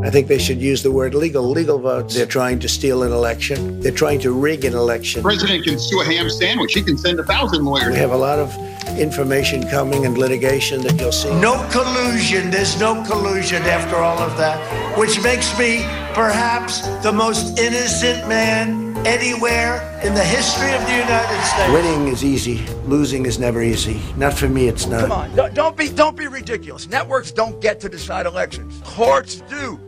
I think they should use the word legal votes. They're trying to steal an election. They're trying to rig an election. The president can sue a ham sandwich. He can send 1,000 lawyers. We have a lot of information coming and litigation that you'll see. No collusion. There's no collusion after all of that, which makes me perhaps the most innocent man anywhere in the history of the United States. Winning is easy. Losing is never easy. Not for me, it's not. Come on, don't be ridiculous. Networks don't get to decide elections. Courts do.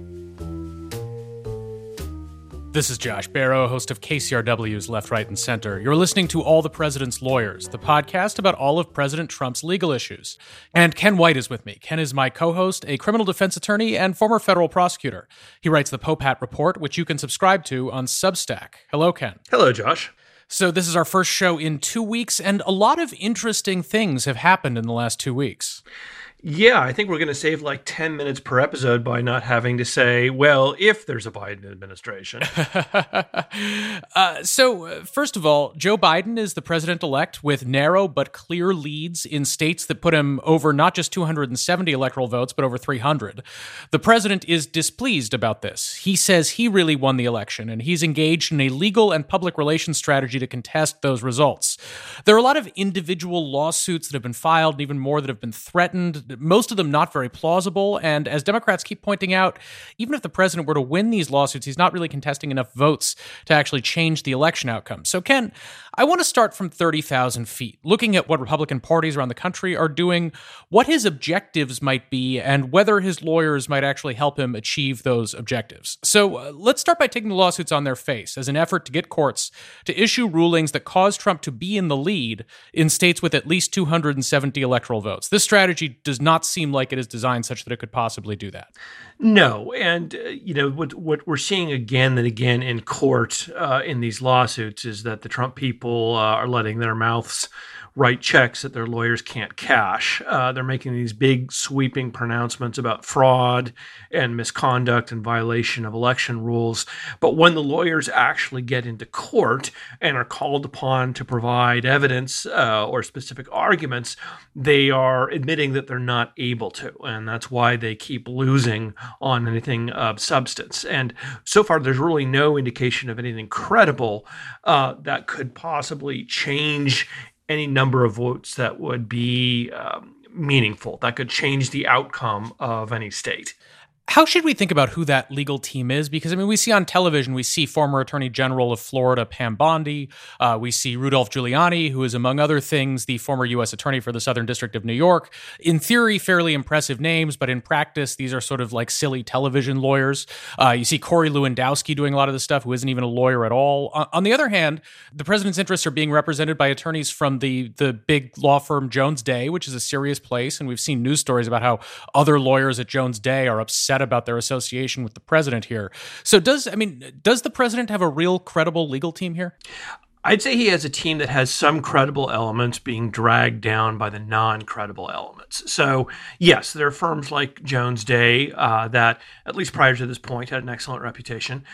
This is Josh Barrow, host of KCRW's Left, Right, and Center. You're listening to All the President's Lawyers, the podcast about all of President Trump's legal issues. And Ken White is with me. Ken is my co-host, a criminal defense attorney and former federal prosecutor. He writes the Pope Hat Report, which you can subscribe to on Substack. Hello, Ken. Hello, Josh. So this is our first show in 2 weeks, and a lot of interesting things have happened in the last 2 weeks. Yeah, I think we're going to save like 10 minutes per episode by not having to say, well, if there's a Biden administration. So, first of all, Joe Biden is the president-elect with narrow but clear leads in states that put him over not just 270 electoral votes, but over 300. The president is displeased about this. He says he really won the election, and he's engaged in a legal and public relations strategy to contest those results. There are a lot of individual lawsuits that have been filed, and even more that have been threatened, most of them not very plausible, and as Democrats keep pointing out, even if the president were to win these lawsuits, he's not really contesting enough votes to actually change the election outcome. So, Ken, I want to start from 30,000 feet, looking at what Republican parties around the country are doing, what his objectives might be, and whether his lawyers might actually help him achieve those objectives. So let's start by taking the lawsuits on their face as an effort to get courts to issue rulings that cause Trump to be in the lead in states with at least 270 electoral votes. This strategy does not seem like it is designed such that it could possibly do that. No, and what we're seeing again and again in court in these lawsuits is that the Trump people are letting their mouths write checks that their lawyers can't cash. They're making these big sweeping pronouncements about fraud and misconduct and violation of election rules. But when the lawyers actually get into court and are called upon to provide evidence or specific arguments, they are admitting that they're not able to. And that's why they keep losing on anything of substance. And so far, there's really no indication of anything credible that could possibly change any number of votes that would be meaningful, that could change the outcome of any state. How should we think about who that legal team is? Because, I mean, we see on television, we see former Attorney General of Florida, Pam Bondi. We see Rudolph Giuliani, who is, among other things, the former U.S. Attorney for the Southern District of New York. In theory, fairly impressive names, but in practice, these are sort of like silly television lawyers. You see Corey Lewandowski doing a lot of this stuff, who isn't even a lawyer at all. On the other hand, the president's interests are being represented by attorneys from the big law firm Jones Day, which is a serious place. And we've seen news stories about how other lawyers at Jones Day are upset about their association with the president here. So does the president have a real credible legal team here? I'd say he has a team that has some credible elements being dragged down by the non-credible elements. So yes, there are firms like Jones Day that, at least prior to this point, had an excellent reputation.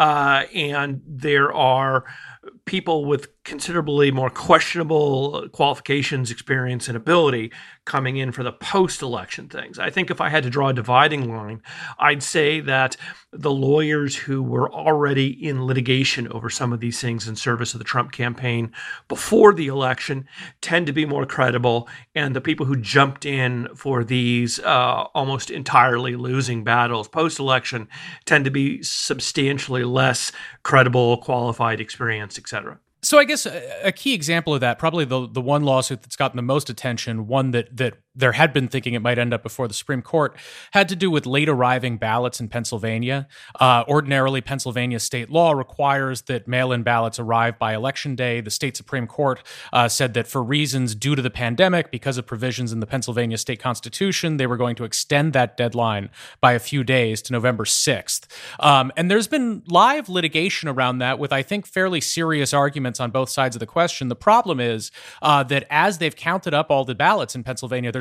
And there are people with considerably more questionable qualifications, experience, and ability coming in for the post-election things. I think if I had to draw a dividing line, I'd say that the lawyers who were already in litigation over some of these things in service of the Trump campaign before the election tend to be more credible, and the people who jumped in for these almost entirely losing battles post-election tend to be substantially less credible, qualified, experienced, etc. So I guess a key example of that, probably the one lawsuit that's gotten the most attention, one that there had been thinking it might end up before the Supreme Court, had to do with late arriving ballots in Pennsylvania. Ordinarily, Pennsylvania state law requires that mail-in ballots arrive by Election Day. The state Supreme Court said that for reasons due to the pandemic, because of provisions in the Pennsylvania state constitution, they were going to extend that deadline by a few days to November 6th. And there's been live litigation around that with, I think, fairly serious arguments on both sides of the question. The problem is that as they've counted up all the ballots in Pennsylvania, there's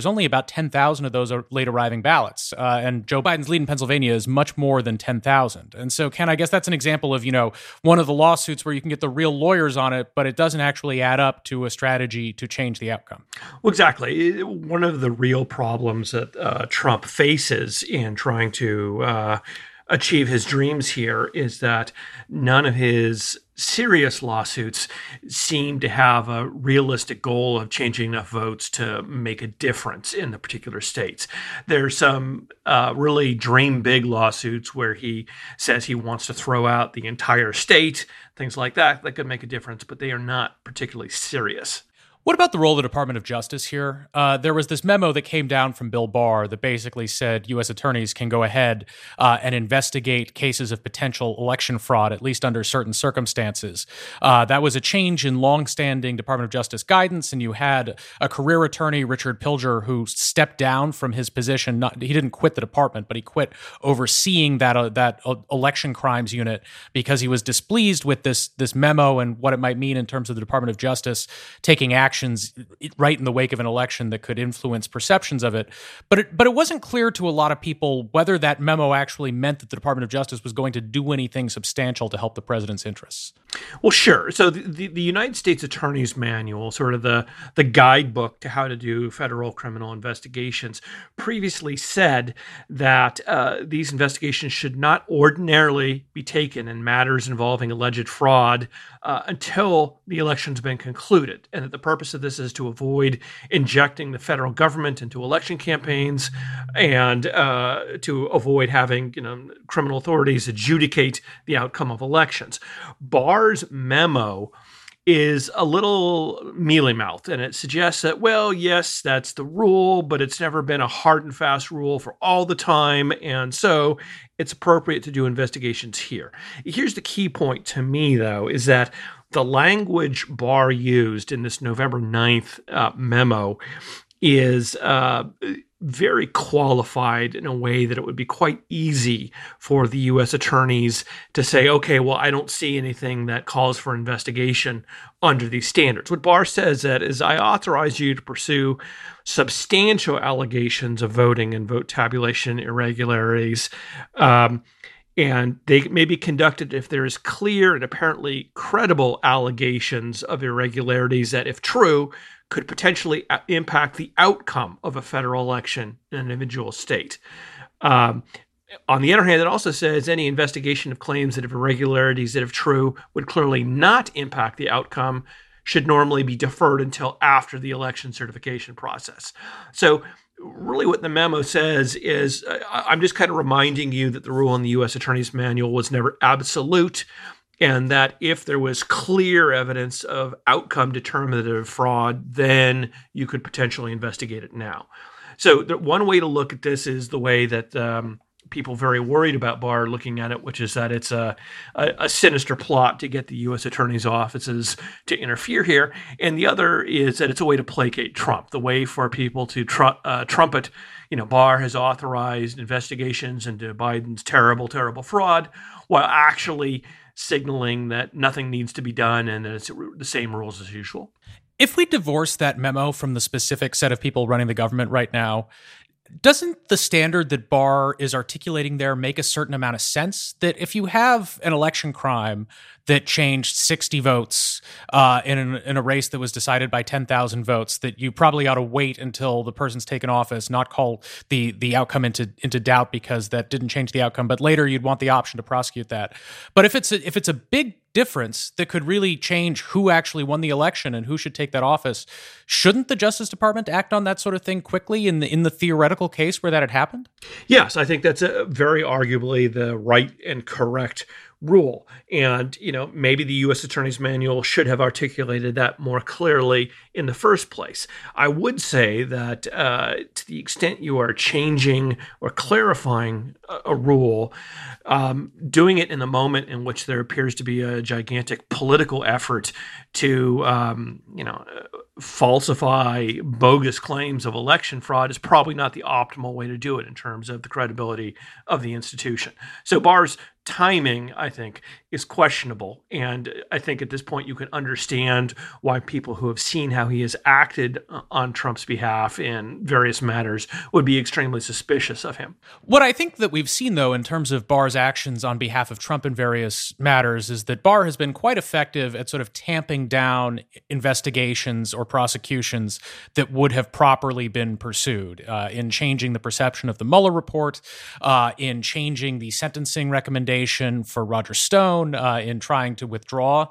there's only about 10,000 of those are late arriving ballots. And Joe Biden's lead in Pennsylvania is much more than 10,000. And so, Ken, I guess that's an example of, one of the lawsuits where you can get the real lawyers on it, but it doesn't actually add up to a strategy to change the outcome. Well, exactly. One of the real problems that Trump faces in trying to achieve his dreams here is that none of his serious lawsuits seem to have a realistic goal of changing enough votes to make a difference in the particular states. There's some really dream big lawsuits where he says he wants to throw out the entire state, things like that could make a difference, but they are not particularly serious. What about the role of the Department of Justice here? There was this memo that came down from Bill Barr that basically said U.S. attorneys can go ahead and investigate cases of potential election fraud, at least under certain circumstances. That was a change in longstanding Department of Justice guidance, and you had a career attorney, Richard Pilger, who stepped down from his position. He didn't quit the department, but he quit overseeing that election crimes unit because he was displeased with this memo and what it might mean in terms of the Department of Justice taking actions right in the wake of an election that could influence perceptions of it. But it wasn't clear to a lot of people whether that memo actually meant that the Department of Justice was going to do anything substantial to help the president's interests. Well, sure. So the United States Attorney's Manual, sort of the guidebook to how to do federal criminal investigations, previously said that these investigations should not ordinarily be taken in matters involving alleged fraud until the election's been concluded, and that the purpose of this is to avoid injecting the federal government into election campaigns and to avoid having criminal authorities adjudicate the outcome of elections. Barr's memo is a little mealy-mouthed, and it suggests that, well, yes, that's the rule, but it's never been a hard and fast rule for all the time, and so it's appropriate to do investigations here. Here's the key point to me, though, is that the language Barr used in this November 9th memo is very qualified in a way that it would be quite easy for the U.S. attorneys to say, okay, well, I don't see anything that calls for investigation under these standards. What Barr says that is, I authorize you to pursue substantial allegations of voting and vote tabulation irregularities, and they may be conducted if there is clear and apparently credible allegations of irregularities that, if true, could potentially impact the outcome of a federal election in an individual state. On the other hand, it also says any investigation of claims that have irregularities that, if true, would clearly not impact the outcome should normally be deferred until after the election certification process. So really what the memo says is, I'm just kind of reminding you that the rule in the U.S. Attorney's Manual was never absolute, and that if there was clear evidence of outcome determinative fraud, then you could potentially investigate it now. So one way to look at this is the way that people very worried about Barr looking at it, which is that it's a sinister plot to get the U.S. attorney's offices to interfere here. And the other is that it's a way to placate Trump, the way for people to trumpet, Barr has authorized investigations into Biden's terrible, terrible fraud, while actually signaling that nothing needs to be done and that it's the same rules as usual. If we divorce that memo from the specific set of people running the government right now, doesn't the standard that Barr is articulating there make a certain amount of sense? That if you have an election crime that changed 60 votes in a race that was decided by 10,000 votes, that you probably ought to wait until the person's taken office, not call the outcome into doubt because that didn't change the outcome, but later you'd want the option to prosecute that. But if it's a big difference that could really change who actually won the election and who should take that office, shouldn't the Justice Department act on that sort of thing quickly in the theoretical case where that had happened? Yes, I think that's very arguably the right and correct rule. And, maybe the U.S. Attorney's Manual should have articulated that more clearly in the first place. I would say that to the extent you are changing or clarifying a rule, doing it in a moment in which there appears to be a gigantic political effort to, falsify bogus claims of election fraud is probably not the optimal way to do it in terms of the credibility of the institution. So Barr's timing, I think, is questionable. And I think at this point you can understand why people who have seen how he has acted on Trump's behalf in various matters would be extremely suspicious of him. What I think that we've seen, though, in terms of Barr's actions on behalf of Trump in various matters is that Barr has been quite effective at sort of tamping down investigations or prosecutions that would have properly been pursued, in changing the perception of the Mueller report, in changing the sentencing recommendation for Roger Stone, in trying to withdraw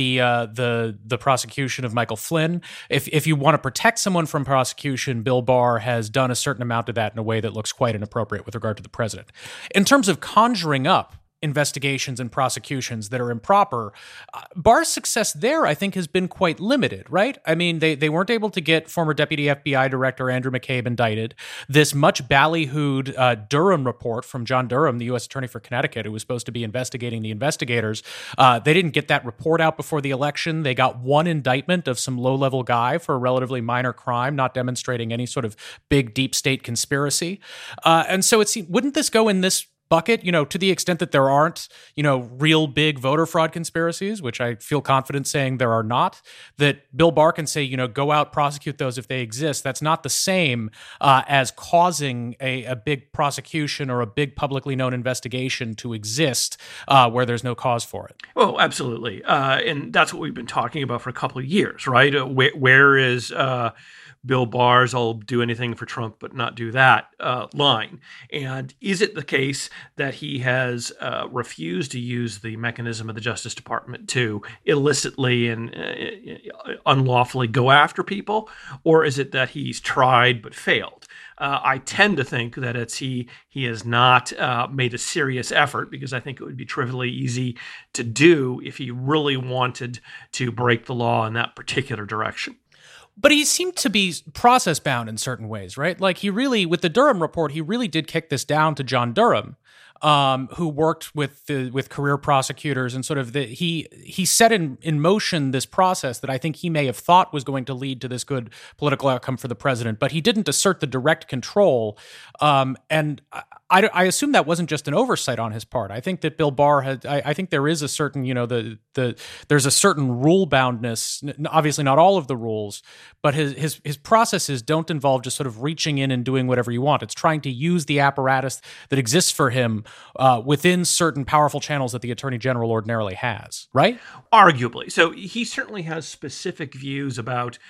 the prosecution of Michael Flynn. If you want to protect someone from prosecution, Bill Barr has done a certain amount of that in a way that looks quite inappropriate with regard to the president. In terms of conjuring up investigations and prosecutions that are improper, Barr's success there, I think, has been quite limited, right? I mean, they weren't able to get former Deputy FBI Director Andrew McCabe indicted. This much ballyhooed Durham report from John Durham, the U.S. Attorney for Connecticut, who was supposed to be investigating the investigators, they didn't get that report out before the election. They got one indictment of some low-level guy for a relatively minor crime, not demonstrating any sort of big deep state conspiracy. And so wouldn't this go in this bucket, to the extent that there aren't, real big voter fraud conspiracies, which I feel confident saying there are not, that Bill Barr can say, go out, prosecute those if they exist. That's not the same as causing a big prosecution or a big publicly known investigation to exist where there's no cause for it. Well, absolutely. And that's what we've been talking about for a couple of years, right? Where is Bill Barr's "I'll do anything for Trump but not do that" line? And is it the case that he has refused to use the mechanism of the Justice Department to illicitly and unlawfully go after people? Or is it that he's tried but failed? I tend to think that he has not made a serious effort, because I think it would be trivially easy to do if he really wanted to break the law in that particular direction. But he seemed to be process bound in certain ways, right? Like with the Durham report, he really did kick this down to John Durham, who worked with career prosecutors, and sort of he set in motion this process that I think he may have thought was going to lead to this good political outcome for the president, but he didn't assert the direct control. And I assume that wasn't just an oversight on his part. I think that Bill Barr I think there is a certain, there's a certain rule boundness, obviously not all of the rules, but his processes don't involve just sort of reaching in and doing whatever you want. It's trying to use the apparatus that exists for him within certain powerful channels that the Attorney General ordinarily has, right? Arguably. So he certainly has specific views about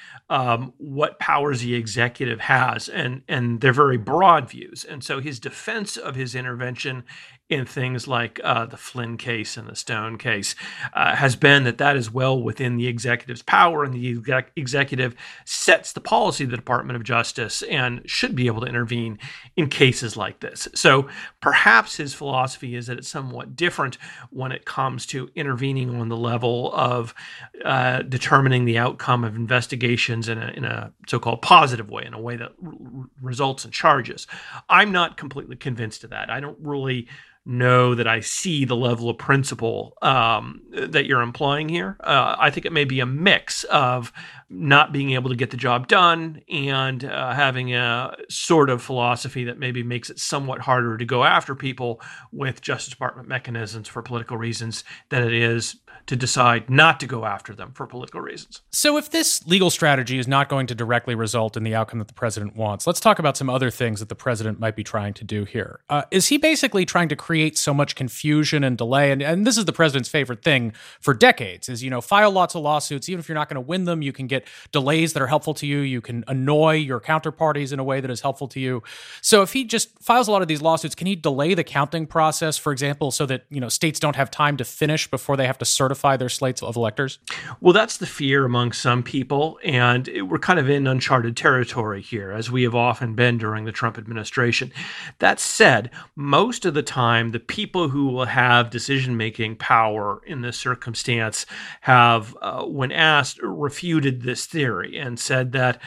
what powers the executive has, and they're very broad views. And so his defense of his intervention in things like the Flynn case and the Stone case has been that is well within the executive's power, and the executive sets the policy of the Department of Justice and should be able to intervene in cases like this. So perhaps his philosophy is that it's somewhat different when it comes to intervening on the level of determining the outcome of investigations in a so-called positive way, in a way that results in charges. I'm not completely convinced of that. I don't really know that I see the level of principle that you're implying here. I think it may be a mix of not being able to get the job done and having a sort of philosophy that maybe makes it somewhat harder to go after people with Justice Department mechanisms for political reasons than it is to decide not to go after them for political reasons. So if this legal strategy is not going to directly result in the outcome that the president wants, let's talk about some other things that the president might be trying to do here. Is he basically trying to create so much confusion and delay? And this is the president's favorite thing for decades, is, file lots of lawsuits. Even if you're not going to win them, you can get delays that are helpful to you. You can annoy your counterparties in a way that is helpful to you. So if he just files a lot of these lawsuits, can he delay the counting process, for example, so that, states don't have time to finish before they have to certify their slates of electors? Well, that's the fear among some people, and we're kind of in uncharted territory here, as we have often been during the Trump administration. That said, most of the time, the people who will have decision-making power in this circumstance have, when asked, refuted this theory and said that,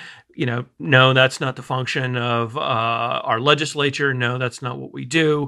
no, that's not the function of our legislature. No, that's not what we do.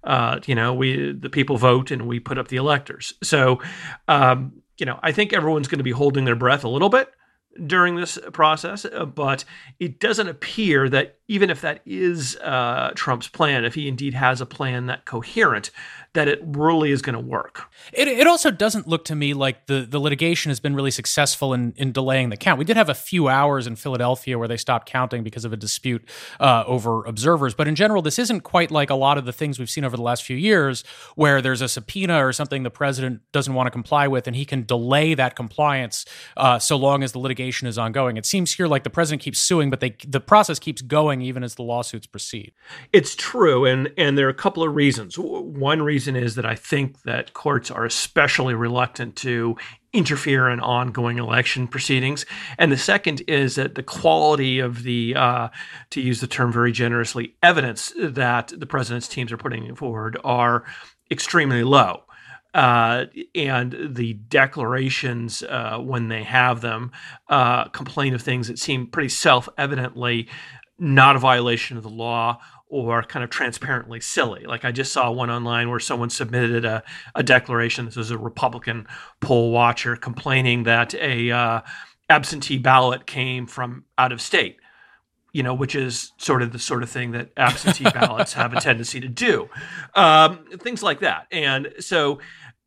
The people vote and we put up the electors. So, I think everyone's going to be holding their breath a little bit during this process, but it doesn't appear that even if that is Trump's plan, if he indeed has a plan that's coherent, that it really is going to work. It also doesn't look to me like the litigation has been really successful in delaying the count. We did have a few hours in Philadelphia where they stopped counting because of a dispute over observers. But in general, this isn't quite like a lot of the things we've seen over the last few years where there's a subpoena or something the president doesn't want to comply with and he can delay that compliance so long as the litigation is ongoing. It seems here like the president keeps suing, but the process keeps going even as the lawsuits proceed. It's true, and there are a couple of reasons. One reason is that I think that courts are especially reluctant to interfere in ongoing election proceedings. And the second is that the quality of the, to use the term very generously, evidence that the president's teams are putting forward are extremely low. And the declarations, when they have them, complain of things that seem pretty self-evidently not a violation of the law or kind of transparently silly. Like I just saw one online where someone submitted a declaration. This was a Republican poll watcher complaining that a absentee ballot came from out of state, which is sort of the sort of thing that absentee ballots have a tendency to do. Things like that. And so,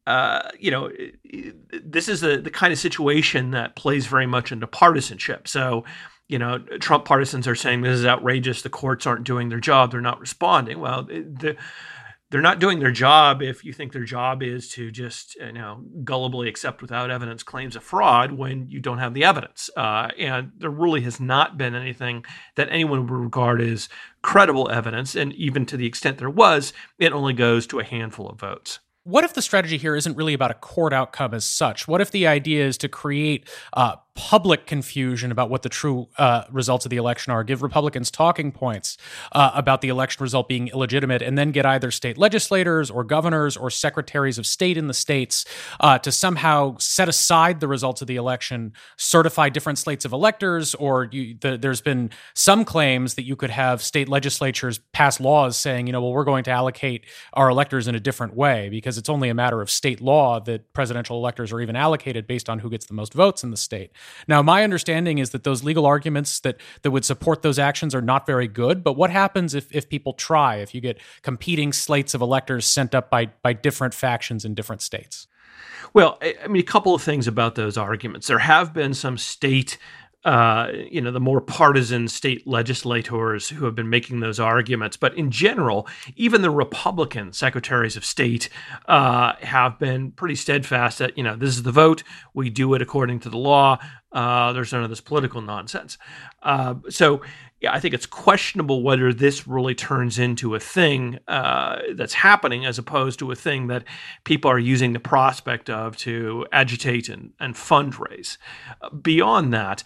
this is the kind of situation that plays very much into partisanship. So, Trump partisans are saying this is outrageous. The courts aren't doing their job. They're not responding. Well, they're not doing their job if you think their job is to just, gullibly accept without evidence claims of fraud when you don't have the evidence. And there really has not been anything that anyone would regard as credible evidence. And even to the extent there was, it only goes to a handful of votes. What if the strategy here isn't really about a court outcome as such? What if the idea is to create public confusion about what the true results of the election are, give Republicans talking points about the election result being illegitimate, and then get either state legislators or governors or secretaries of state in the states to somehow set aside the results of the election, certify different slates of electors, or there's been some claims that you could have state legislatures pass laws saying, we're going to allocate our electors in a different way because it's only a matter of state law that presidential electors are even allocated based on who gets the most votes in the state. Now, my understanding is that those legal arguments that would support those actions are not very good, but what happens if people try, if you get competing slates of electors sent up by different factions in different states? Well, a couple of things about those arguments. There have been some state the more partisan state legislators who have been making those arguments. But in general, even the Republican secretaries of state have been pretty steadfast that, this is the vote. We do it according to the law. There's none of this political nonsense. So I think it's questionable whether this really turns into a thing that's happening as opposed to a thing that people are using the prospect of to agitate and fundraise. Beyond that,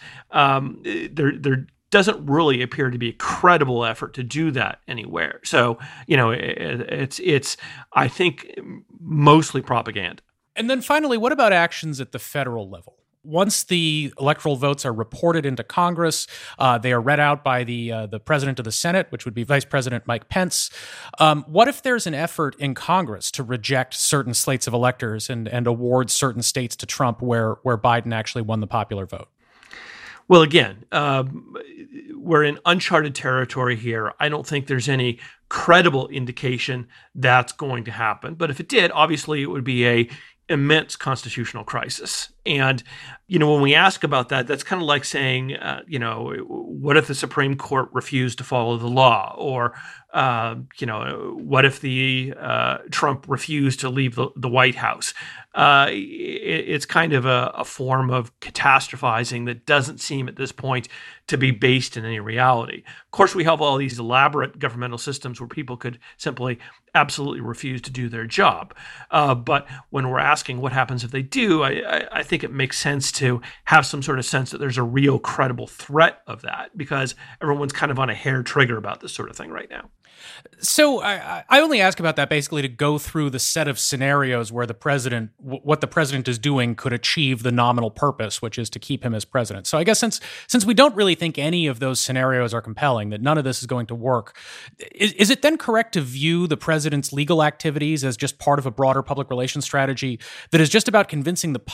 there doesn't really appear to be a credible effort to do that anywhere. So, it's I think, mostly propaganda. And then finally, what about actions at the federal level? Once the electoral votes are reported into Congress, they are read out by the president of the Senate, which would be Vice President Mike Pence. What if there's an effort in Congress to reject certain slates of electors and award certain states to Trump where Biden actually won the popular vote? Well, again, we're in uncharted territory here. I don't think there's any credible indication that's going to happen. But if it did, obviously it would be a immense constitutional crisis. And, when we ask about that, that's kind of like saying, what if the Supreme Court refused to follow the law? Or, what if the Trump refused to leave the White House? It's kind of a form of catastrophizing that doesn't seem at this point to be based in any reality. Of course, we have all these elaborate governmental systems where people could simply absolutely refuse to do their job. But when we're asking what happens if they do, I think it makes sense to have some sort of sense that there's a real credible threat of that because everyone's kind of on a hair trigger about this sort of thing right now. So I only ask about that basically to go through the set of scenarios where what the president is doing could achieve the nominal purpose, which is to keep him as president. So I guess since we don't really think any of those scenarios are compelling, that none of this is going to work, is it then correct to view the president's legal activities as just part of a broader public relations strategy that is just about convincing the public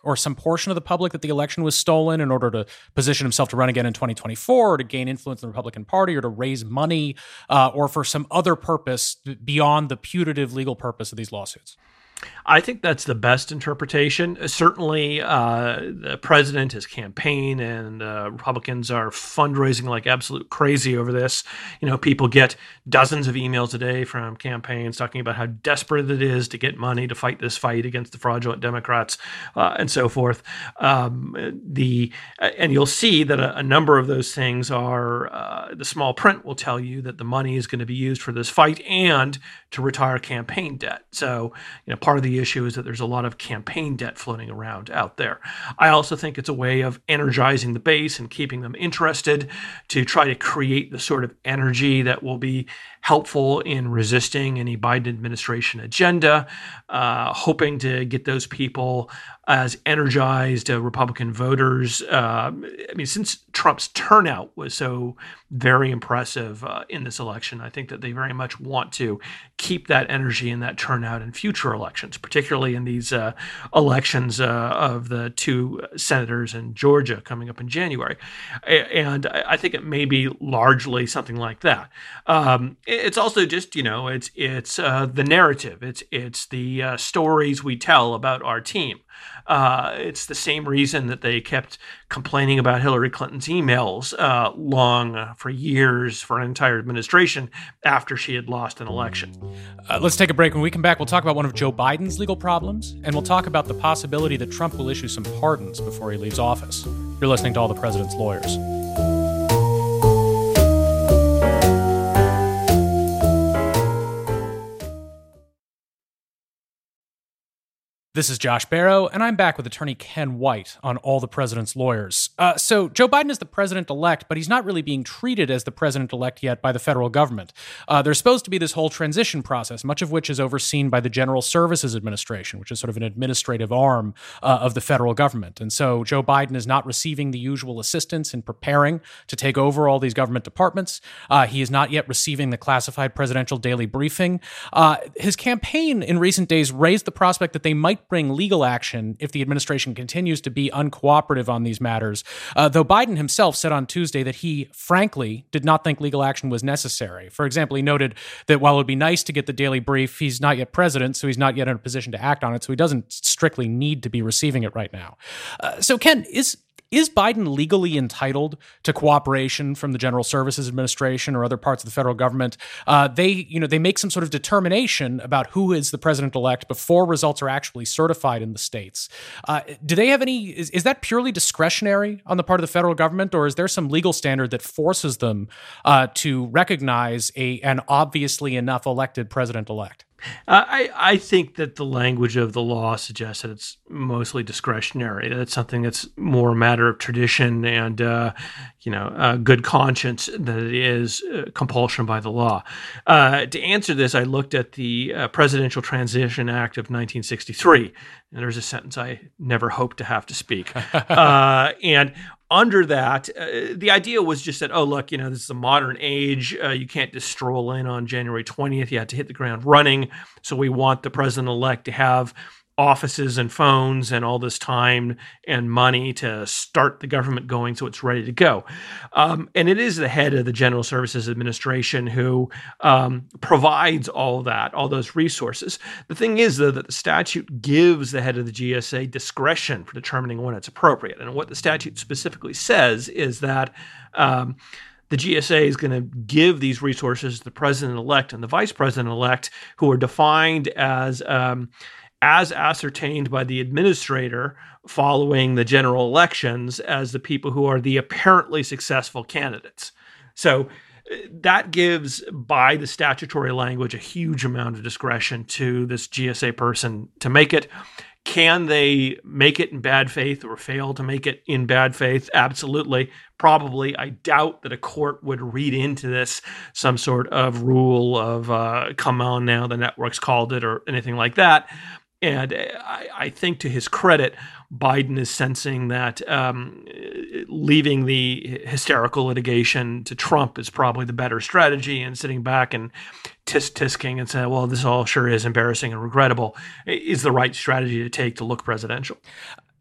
or some portion of the public that the election was stolen in order to position himself to run again in 2024 or to gain influence in the Republican Party or to raise money or for some other purpose beyond the putative legal purpose of these lawsuits? I think that's the best interpretation. Certainly, the president, his campaign, and Republicans are fundraising like absolute crazy over this. You know, people get dozens of emails a day from campaigns talking about how desperate it is to get money to fight this fight against the fraudulent Democrats and so forth. And you'll see that a number of those things are the small print will tell you that the money is going to be used for this fight and to retire campaign debt. So, you know, part of the issue is that there's a lot of campaign debt floating around out there. I also think it's a way of energizing the base and keeping them interested to try to create the sort of energy that will be helpful in resisting any Biden administration agenda, hoping to get those people as energized Republican voters. I mean, since Trump's turnout was so very impressive in this election, I think that they very much want to keep that energy and that turnout in future elections, particularly in these elections of the two senators in Georgia coming up in January. And I think it may be largely something like that. It's also just, you know, it's the narrative. It's the stories we tell about our team. It's the same reason that they kept complaining about Hillary Clinton's emails for years, for an entire administration after she had lost an election. Let's take a break. When we come back, we'll talk about one of Joe Biden's legal problems, and we'll talk about the possibility that Trump will issue some pardons before he leaves office. You're listening to All the President's Lawyers. This is Josh Barrow, and I'm back with attorney Ken White on All the President's Lawyers. So Joe Biden is the president-elect, but he's not really being treated as the president-elect yet by the federal government. There's supposed to be this whole transition process, much of which is overseen by the General Services Administration, which is sort of an administrative arm of the federal government. And so Joe Biden is not receiving the usual assistance in preparing to take over all these government departments. He is not yet receiving the classified presidential daily briefing. His campaign in recent days raised the prospect that they might bring legal action if the administration continues to be uncooperative on these matters, though Biden himself said on Tuesday that he, frankly, did not think legal action was necessary. For example, he noted that while it would be nice to get the daily brief, he's not yet president, so he's not yet in a position to act on it, so he doesn't strictly need to be receiving it right now. So, Ken, is Biden legally entitled to cooperation from the General Services Administration or other parts of the federal government? They make some sort of determination about who is the president-elect before results are actually certified in the states. Do they have any? Is that purely discretionary on the part of the federal government, or is there some legal standard that forces them to recognize an obviously enough elected president-elect? I think that the language of the law suggests that it's mostly discretionary. That's something that's more a matter of tradition and, good conscience than it is compulsion by the law. To answer this, I looked at the Presidential Transition Act of 1963, and there's a sentence I never hoped to have to speak. And under that, the idea was just that, oh, look, this is a modern age. You can't just stroll in on January 20th. You have to hit the ground running. So we want the president-elect to have offices and phones and all this time and money to start the government going so it's ready to go. And it is the head of the General Services Administration who provides all that, all those resources. The thing is, though, that the statute gives the head of the GSA discretion for determining when it's appropriate. And what the statute specifically says is that the GSA is going to give these resources to the president-elect and the vice president-elect, who are defined as ascertained by the administrator following the general elections as the people who are the apparently successful candidates. So that gives, by the statutory language, a huge amount of discretion to this GSA person to make it. Can they make it in bad faith or fail to make it in bad faith? Absolutely. Probably. I doubt that a court would read into this some sort of rule of, come on now, the network's called it, or anything like that. And I think, to his credit, Biden is sensing that leaving the hysterical litigation to Trump is probably the better strategy, and sitting back and tisk-tisking and saying, well, this all sure is embarrassing and regrettable, is the right strategy to take to look presidential.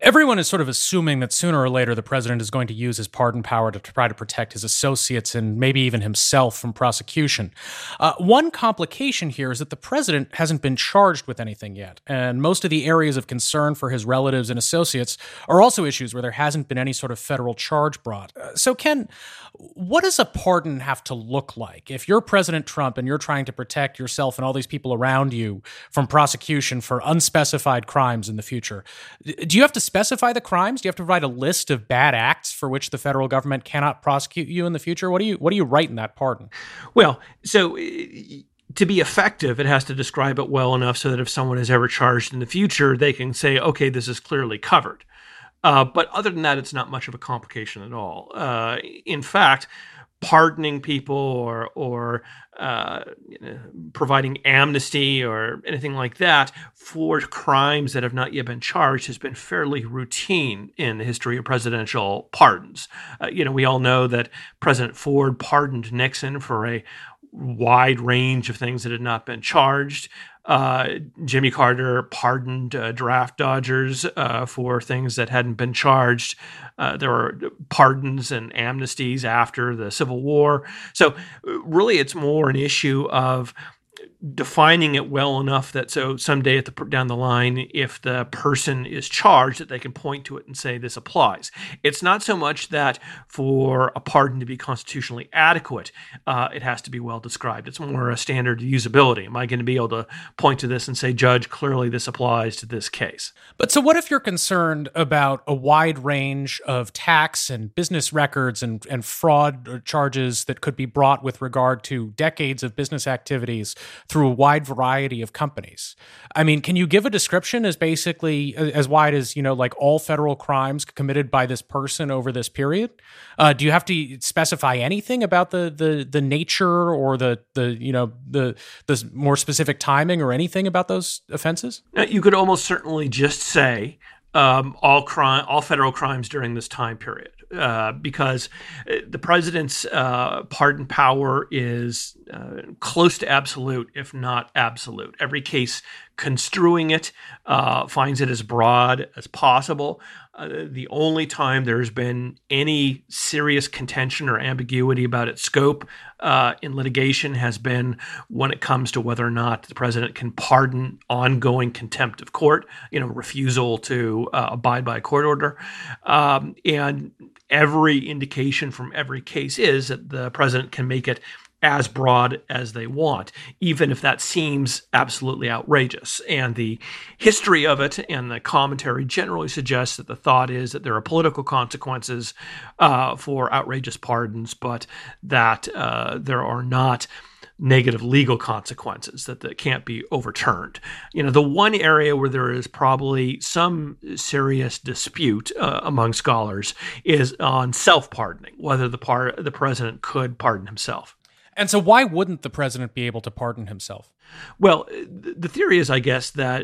Everyone is sort of assuming that sooner or later the president is going to use his pardon power to try to protect his associates and maybe even himself from prosecution. One complication here is that the president hasn't been charged with anything yet, and most of the areas of concern for his relatives and associates are also issues where there hasn't been any sort of federal charge brought. So, Ken, what does a pardon have to look like? If you're President Trump and you're trying to protect yourself and all these people around you from prosecution for unspecified crimes in the future, do you have to specify the crimes? Do you have to provide a list of bad acts for which the federal government cannot prosecute you in the future? What do you write in that pardon? Well, so to be effective, it has to describe it well enough so that if someone is ever charged in the future, they can say, okay, this is clearly covered. But other than that, it's not much of a complication at all. In fact, pardoning people or providing amnesty or anything like that for crimes that have not yet been charged has been fairly routine in the history of presidential pardons. We all know that President Ford pardoned Nixon for a wide range of things that had not been charged. Jimmy Carter pardoned draft dodgers for things that hadn't been charged. There were pardons and amnesties after the Civil War. So really it's more an issue of defining it well enough that so someday down the line, if the person is charged, that they can point to it and say this applies. It's not so much that for a pardon to be constitutionally adequate, it has to be well described. It's more a standard usability. Am I going to be able to point to this and say, Judge, clearly this applies to this case? But so what if you're concerned about a wide range of tax and business records and fraud charges that could be brought with regard to decades of business activities through a wide variety of companies? I mean, can you give a description as basically as wide as, like all federal crimes committed by this person over this period? Do you have to specify anything about the nature or the more specific timing or anything about those offenses? You could almost certainly just say all federal crimes during this time period. Because the president's pardon power is close to absolute, if not absolute. Every case construing it finds it as broad as possible. The only time there's been any serious contention or ambiguity about its scope in litigation has been when it comes to whether or not the president can pardon ongoing contempt of court, refusal to abide by a court order. And every indication from every case is that the president can make it as broad as they want, even if that seems absolutely outrageous. And the history of it and the commentary generally suggests that the thought is that there are political consequences for outrageous pardons, but that there are not negative legal consequences that can't be overturned. The one area where there is probably some serious dispute among scholars is on self-pardoning, whether the president could pardon himself. And so why wouldn't the president be able to pardon himself? Well, the theory is, I guess, that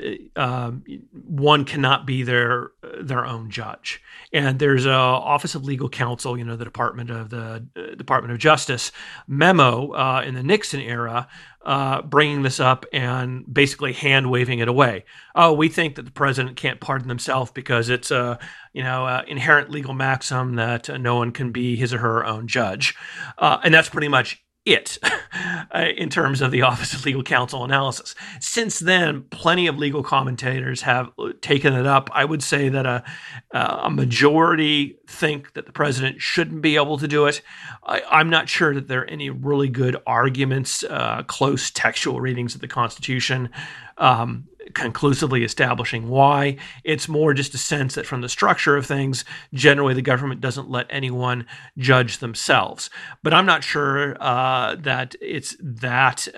one cannot be their own judge. And there's a Office of Legal Counsel, the Department of Justice memo in the Nixon era bringing this up and basically hand-waving it away. Oh, we think that the president can't pardon himself because it's a inherent legal maxim that no one can be his or her own judge. And that's pretty much it in terms of the Office of Legal Counsel analysis. Since then, plenty of legal commentators have taken it up. I would say that a majority think that the president shouldn't be able to do it. I'm not sure that there are any really good arguments, close textual readings of the Constitution conclusively establishing why. It's more just a sense that from the structure of things, generally the government doesn't let anyone judge themselves. But I'm not sure that it's that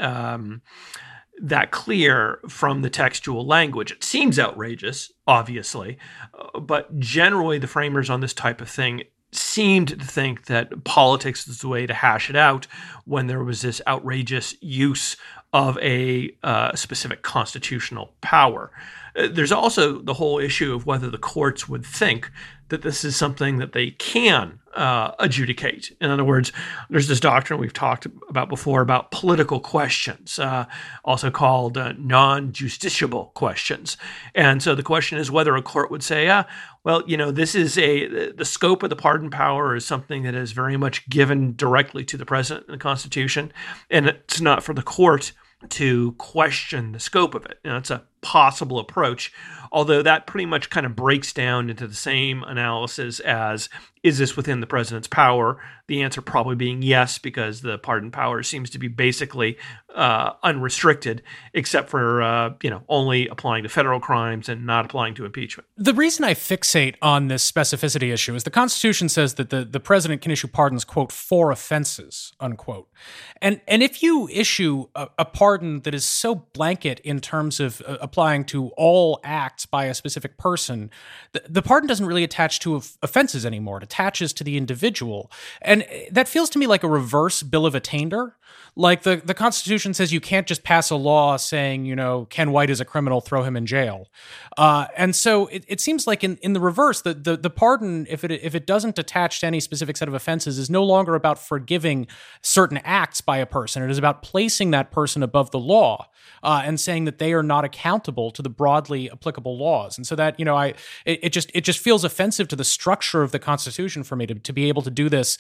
clear from the textual language. It seems outrageous, obviously, but generally the framers on this type of thing seemed to think that politics is the way to hash it out when there was this outrageous use of a specific constitutional power. There's also the whole issue of whether the courts would think that this is something that they can adjudicate. In other words, there's this doctrine we've talked about before about political questions, also called non-justiciable questions. And so the question is whether a court would say, well, this is the scope of the pardon power is something that is very much given directly to the president in the Constitution, and it's not for the court to question the scope of it. It's a possible approach, although that pretty much kind of breaks down into the same analysis as, is this within the president's power? The answer probably being yes, because the pardon power seems to be basically unrestricted, except for only applying to federal crimes and not applying to impeachment. The reason I fixate on this specificity issue is the Constitution says that the president can issue pardons, quote, for offenses, unquote. And if you issue a pardon that is so blanket in terms of applying to all acts by a specific person, the pardon doesn't really attach to offenses anymore. It attaches to the individual. And that feels to me like a reverse bill of attainder. Like the Constitution says you can't just pass a law saying, Ken White is a criminal, throw him in jail. And so it seems like in the reverse, the pardon, if it doesn't attach to any specific set of offenses, is no longer about forgiving certain acts by a person. It is about placing that person above the law and saying that they are not accountable to the broadly applicable laws. And so that, it just feels offensive to the structure of the Constitution for me to be able to do this,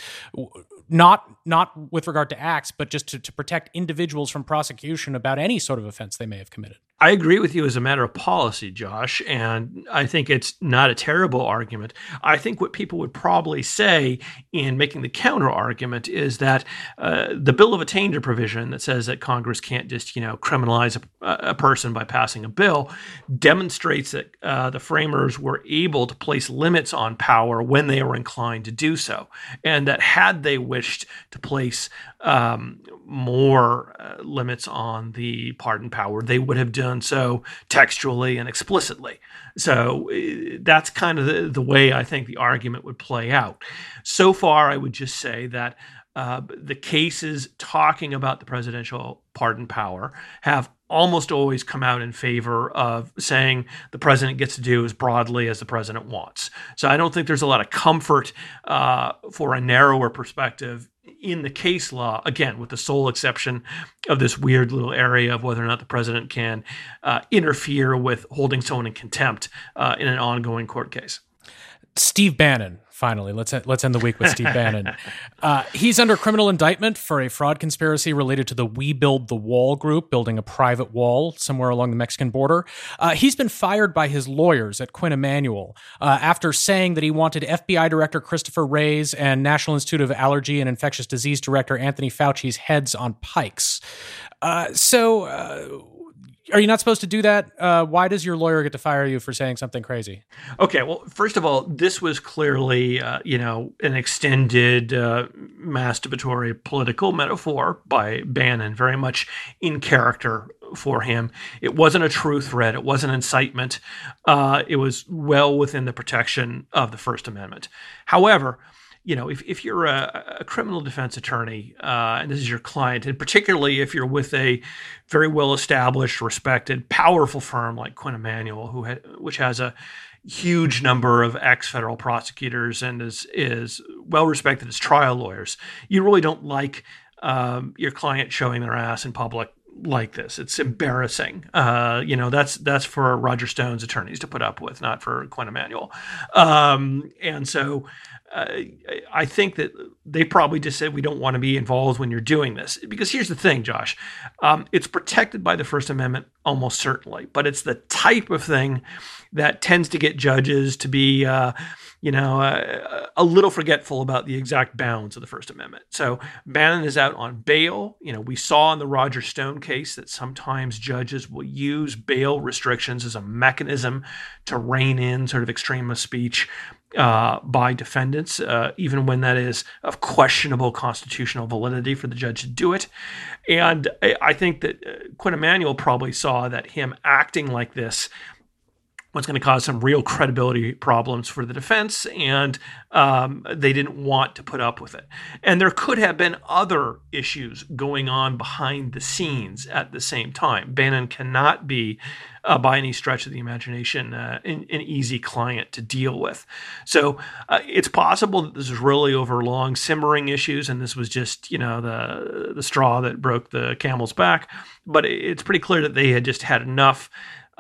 not with regard to acts, but just to protect individuals from prosecution about any sort of offense they may have committed. I agree with you as a matter of policy, Josh, and I think it's not a terrible argument. I think what people would probably say in making the counter argument is that the bill of attainder provision that says that Congress can't just, criminalize a person by passing a bill demonstrates that the framers were able to place limits on power when they were inclined to do so, and that had they wished to place more limits on the pardon power, they would have done so textually and explicitly. So that's kind of the way I think the argument would play out. So far, I would just say that the cases talking about the presidential pardon power have almost always come out in favor of saying the president gets to do as broadly as the president wants. So I don't think there's a lot of comfort for a narrower perspective in the case law, again, with the sole exception of this weird little area of whether or not the president can interfere with holding someone in contempt in an ongoing court case. Steve Bannon, finally. Let's end the week with Steve Bannon. He's under criminal indictment for a fraud conspiracy related to the We Build the Wall group, building a private wall somewhere along the Mexican border. He's been fired by his lawyers at Quinn Emanuel after saying that he wanted FBI Director Christopher Wray's and National Institute of Allergy and Infectious Disease Director Anthony Fauci's heads on pikes. Are you not supposed to do that? Why does your lawyer get to fire you for saying something crazy? Okay, well, first of all, this was clearly, an extended masturbatory political metaphor by Bannon, very much in character for him. It wasn't a true threat. It wasn't incitement. It was well within the protection of the First Amendment. However, if you're a criminal defense attorney, and this is your client, and particularly if you're with a very well-established, respected, powerful firm like Quinn Emanuel, which has a huge number of ex-federal prosecutors and is well-respected as trial lawyers, you really don't like your client showing their ass in public like this. It's embarrassing. That's for Roger Stone's attorneys to put up with, not for Quinn Emanuel. And so I think that they probably just said, we don't want to be involved when you're doing this. Because here's the thing, Josh. It's protected by the First Amendment almost certainly, but it's the type of thing that tends to get judges to be a little forgetful about the exact bounds of the First Amendment. So Bannon is out on bail. We saw in the Roger Stone case that sometimes judges will use bail restrictions as a mechanism to rein in sort of extremist speech by defendants, even when that is of questionable constitutional validity for the judge to do it. And I think that Quinn Emanuel probably saw that him acting like this was going to cause some real credibility problems for the defense, and they didn't want to put up with it. And there could have been other issues going on behind the scenes at the same time. Bannon cannot be, by any stretch of the imagination, an easy client to deal with. So it's possible that this is really over long simmering issues, and this was just, the straw that broke the camel's back. But it's pretty clear that they had just had enough.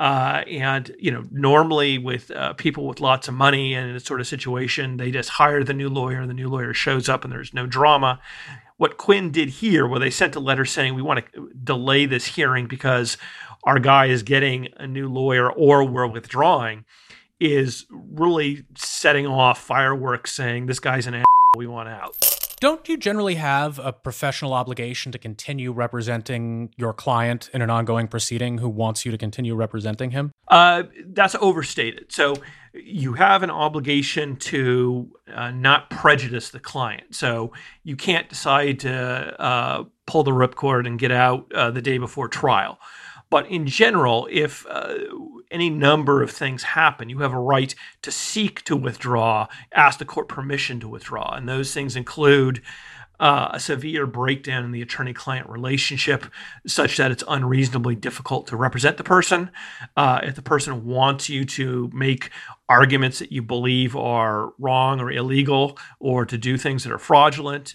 And normally with people with lots of money and in this sort of situation, they just hire the new lawyer. The new lawyer shows up and there's no drama. What Quinn did here, where they sent a letter saying we want to delay this hearing because our guy is getting a new lawyer or we're withdrawing, is really setting off fireworks saying this guy's an asshole, we want out. Don't you generally have a professional obligation to continue representing your client in an ongoing proceeding who wants you to continue representing him? That's overstated. So you have an obligation to not prejudice the client. So you can't decide to pull the ripcord and get out the day before trial. But in general, if any number of things happen, you have a right to seek to withdraw, ask the court permission to withdraw. And those things include a severe breakdown in the attorney-client relationship such that it's unreasonably difficult to represent the person. If the person wants you to make arguments that you believe are wrong or illegal or to do things that are fraudulent.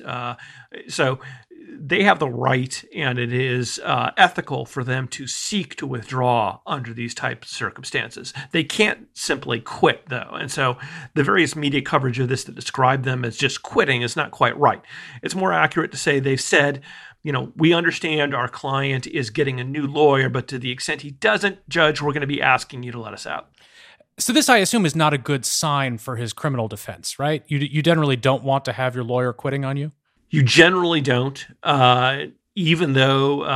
So they have the right, and it is ethical for them to seek to withdraw under these types of circumstances. They can't simply quit, though. And so the various media coverage of this that describe them as just quitting is not quite right. It's more accurate to say they've said, we understand our client is getting a new lawyer, but to the extent he doesn't, Judge, we're going to be asking you to let us out. So this, I assume, is not a good sign for his criminal defense, right? You generally don't want to have your lawyer quitting on you? You generally don't, even though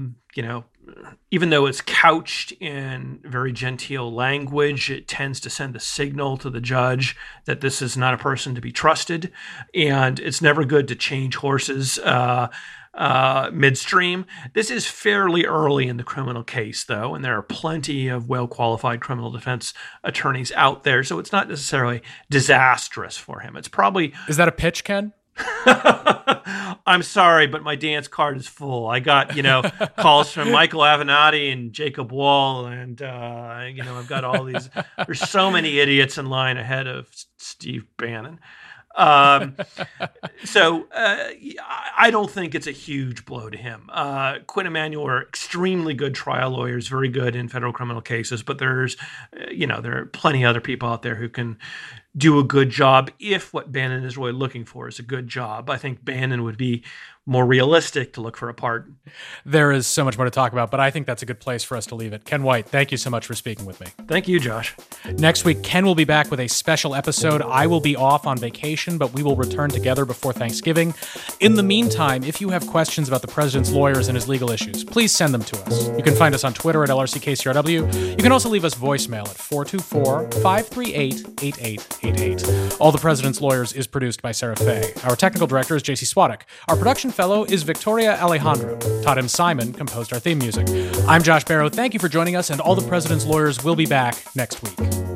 it's couched in very genteel language. It tends to send a signal to the judge that this is not a person to be trusted, and it's never good to change horses midstream. This is fairly early in the criminal case, though, and there are plenty of well-qualified criminal defense attorneys out there, so it's not necessarily disastrous for him. It's probably... Is that a pitch, Ken? I'm sorry, but my dance card is full. I got, calls from Michael Avenatti and Jacob Wall, and, I've got all these. There's so many idiots in line ahead of Steve Bannon. So I don't think it's a huge blow to him. Quinn Emanuel are extremely good trial lawyers, very good in federal criminal cases, but there are plenty of other people out there who can do a good job if what Bannon is really looking for is a good job. I think Bannon would be more realistic to look for a pardon. There is so much more to talk about, but I think that's a good place for us to leave it. Ken White, thank you so much for speaking with me. Thank you, Josh. Next week, Ken will be back with a special episode. I will be off on vacation, but we will return together before Thanksgiving. In the meantime, if you have questions about the president's lawyers and his legal issues, please send them to us. You can find us on Twitter at LRCKCRW. You can also leave us voicemail at 424-538-8888. All the President's Lawyers is produced by Sarah Fay. Our technical director is JC Swadek. Our production fellow is Victoria Alejandro. Todd M. Simon composed our theme music. I'm Josh Barrow. Thank you for joining us, and All the President's Lawyers will be back next week.